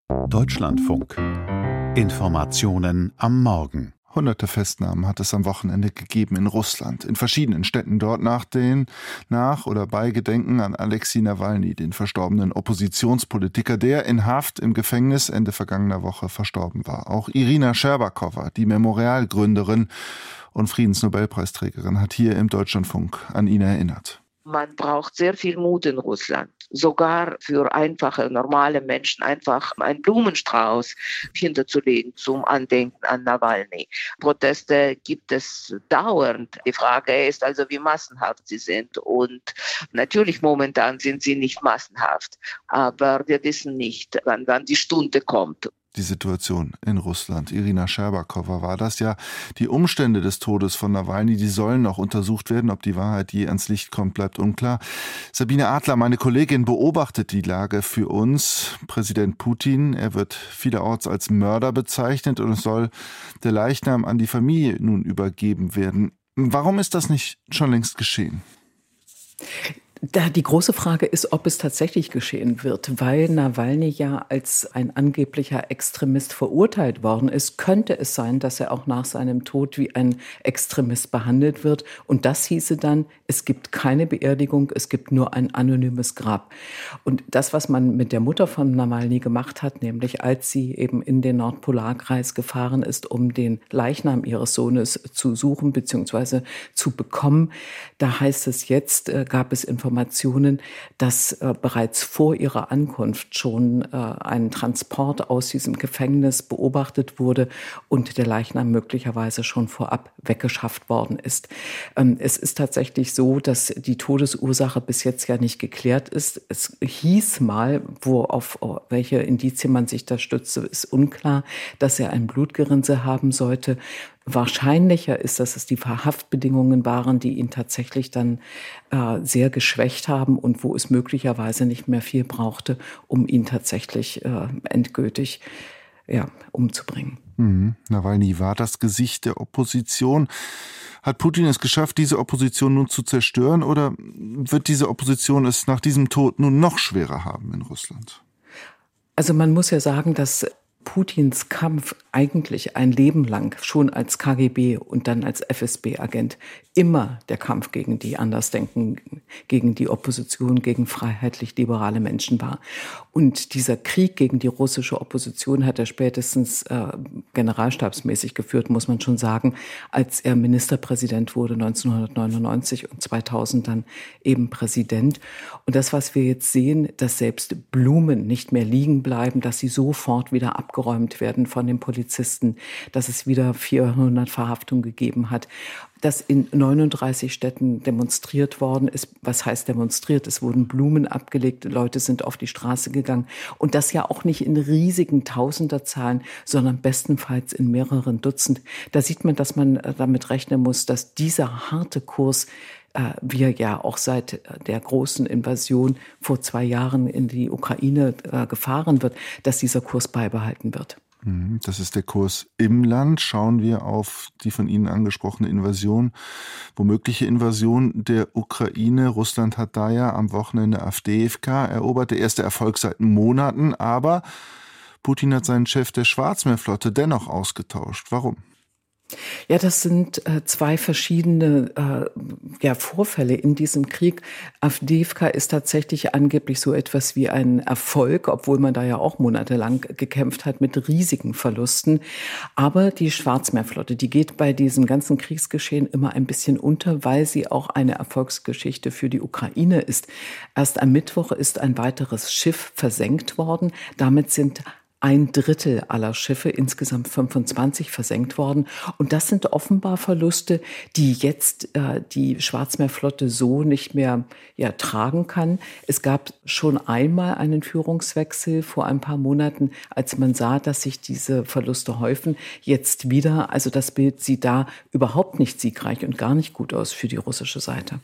Deutschlandfunk. Informationen am Morgen. Hunderte Festnahmen hat es am Wochenende gegeben in Russland, in verschiedenen Städten dort nach oder bei Gedenken an Alexei Nawalny, den verstorbenen Oppositionspolitiker, der in Haft im Gefängnis Ende vergangener Woche verstorben war. Auch Irina Scherbakowa, die Memorial-Gründerin und Friedensnobelpreisträgerin, hat hier im Deutschlandfunk an ihn erinnert. Man braucht sehr viel Mut in Russland. Sogar für einfache, normale Menschen einfach einen Blumenstrauß hinterzulegen zum Andenken an Nawalny. Proteste gibt es dauernd. Die Frage ist also, wie massenhaft sie sind. Und natürlich momentan sind sie nicht massenhaft. Aber wir wissen nicht, wann die Stunde kommt. Die Situation in Russland. Irina Scherbakowa war das ja. Die Umstände des Todes von Nawalny, die sollen noch untersucht werden. Ob die Wahrheit je ans Licht kommt, bleibt unklar. Sabine Adler, meine Kollegin, beobachtet die Lage für uns. Präsident Putin, er wird vielerorts als Mörder bezeichnet und es soll der Leichnam an die Familie nun übergeben werden. Warum ist das nicht schon längst geschehen? Die große Frage ist, ob es tatsächlich geschehen wird, weil Nawalny ja als ein angeblicher Extremist verurteilt worden ist, könnte es sein, dass er auch nach seinem Tod wie ein Extremist behandelt wird. Und das hieße dann, es gibt keine Beerdigung, es gibt nur ein anonymes Grab. Und das, was man mit der Mutter von Nawalny gemacht hat, nämlich als sie eben in den Nordpolarkreis gefahren ist, um den Leichnam ihres Sohnes zu suchen bzw. zu bekommen, da heißt es jetzt, gab es Informationen, dass bereits vor ihrer Ankunft schon ein Transport aus diesem Gefängnis beobachtet wurde und der Leichnam möglicherweise schon vorab weggeschafft worden ist. Es ist tatsächlich so, dass die Todesursache bis jetzt ja nicht geklärt ist. Es hieß mal, auf welche Indizien man sich da stützte, ist unklar, dass er ein Blutgerinnsel haben sollte. Wahrscheinlicher ist, dass es die Verhaftbedingungen waren, die ihn tatsächlich dann sehr geschwächt haben und wo es möglicherweise nicht mehr viel brauchte, um ihn tatsächlich endgültig umzubringen. Nawalny war das Gesicht der Opposition. Hat Putin es geschafft, diese Opposition nun zu zerstören, oder wird diese Opposition es nach diesem Tod nun noch schwerer haben in Russland? Also man muss ja sagen, dass Putins Kampf eigentlich ein Leben lang, schon als KGB und dann als FSB-Agent, immer der Kampf gegen die Andersdenken, gegen die Opposition, gegen freiheitlich-liberale Menschen war. Und dieser Krieg gegen die russische Opposition hat er spätestens generalstabsmäßig geführt, muss man schon sagen, als er Ministerpräsident wurde 1999 und 2000 dann eben Präsident. Und das, was wir jetzt sehen, dass selbst Blumen nicht mehr liegen bleiben, dass sie sofort wieder abgeräumt werden von den Polizisten, dass es wieder 400 Verhaftungen gegeben hat, dass in 39 Städten demonstriert worden ist. Was heißt demonstriert? Es wurden Blumen abgelegt, Leute sind auf die Straße gegangen. Und das ja auch nicht in riesigen Tausenderzahlen, sondern bestenfalls in mehreren Dutzend. Da sieht man, dass man damit rechnen muss, dass dieser harte Kurs, wir ja auch seit der großen Invasion vor 2 Jahren in die Ukraine gefahren wird, dass dieser Kurs beibehalten wird. Das ist der Kurs im Land. Schauen wir auf die von Ihnen angesprochene Invasion, womögliche Invasion der Ukraine. Russland hat da ja am Wochenende Awdijiwka erobert, der erste Erfolg seit Monaten. Aber Putin hat seinen Chef der Schwarzmeerflotte dennoch ausgetauscht. Warum? Ja, das sind 2 verschiedene Vorfälle in diesem Krieg. Awdijiwka ist tatsächlich angeblich so etwas wie ein Erfolg, obwohl man da ja auch monatelang gekämpft hat mit riesigen Verlusten. Aber die Schwarzmeerflotte, die geht bei diesem ganzen Kriegsgeschehen immer ein bisschen unter, weil sie auch eine Erfolgsgeschichte für die Ukraine ist. Erst am Mittwoch ist ein weiteres Schiff versenkt worden. Damit sind 1/3 aller Schiffe, insgesamt 25, versenkt worden. Und das sind offenbar Verluste, die jetzt die Schwarzmeerflotte so nicht mehr tragen kann. Es gab schon einmal einen Führungswechsel vor ein paar Monaten, als man sah, dass sich diese Verluste häufen. Jetzt wieder, also das Bild sieht da überhaupt nicht siegreich und gar nicht gut aus für die russische Seite.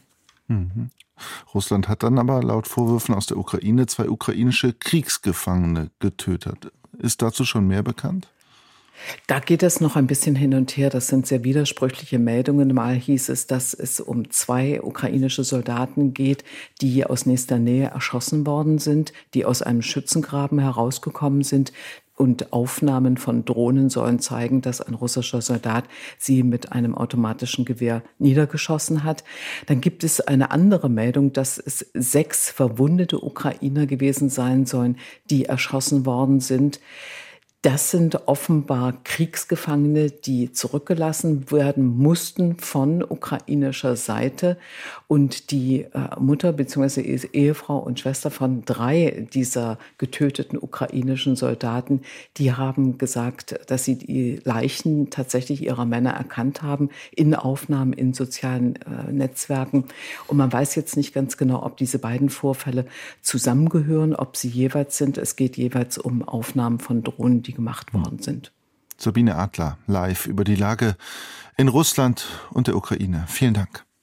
Russland hat dann aber laut Vorwürfen aus der Ukraine 2 ukrainische Kriegsgefangene getötet. Ist dazu schon mehr bekannt? Da geht es noch ein bisschen hin und her. Das sind sehr widersprüchliche Meldungen. Mal hieß es, dass es um 2 ukrainische Soldaten geht, die aus nächster Nähe erschossen worden sind, die aus einem Schützengraben herausgekommen sind. Und Aufnahmen von Drohnen sollen zeigen, dass ein russischer Soldat sie mit einem automatischen Gewehr niedergeschossen hat. Dann gibt es eine andere Meldung, dass es 6 verwundete Ukrainer gewesen sein sollen, die erschossen worden sind. Das sind offenbar Kriegsgefangene, die zurückgelassen werden mussten von ukrainischer Seite. Und die Mutter bzw. Ehefrau und Schwester von 3 dieser getöteten ukrainischen Soldaten, die haben gesagt, dass sie die Leichen tatsächlich ihrer Männer erkannt haben in Aufnahmen in sozialen Netzwerken. Und man weiß jetzt nicht ganz genau, ob diese beiden Vorfälle zusammengehören, ob sie jeweils sind. Es geht jeweils um Aufnahmen von Drohnen, die gemacht worden sind. Sabine Adler live über die Lage in Russland und der Ukraine. Vielen Dank.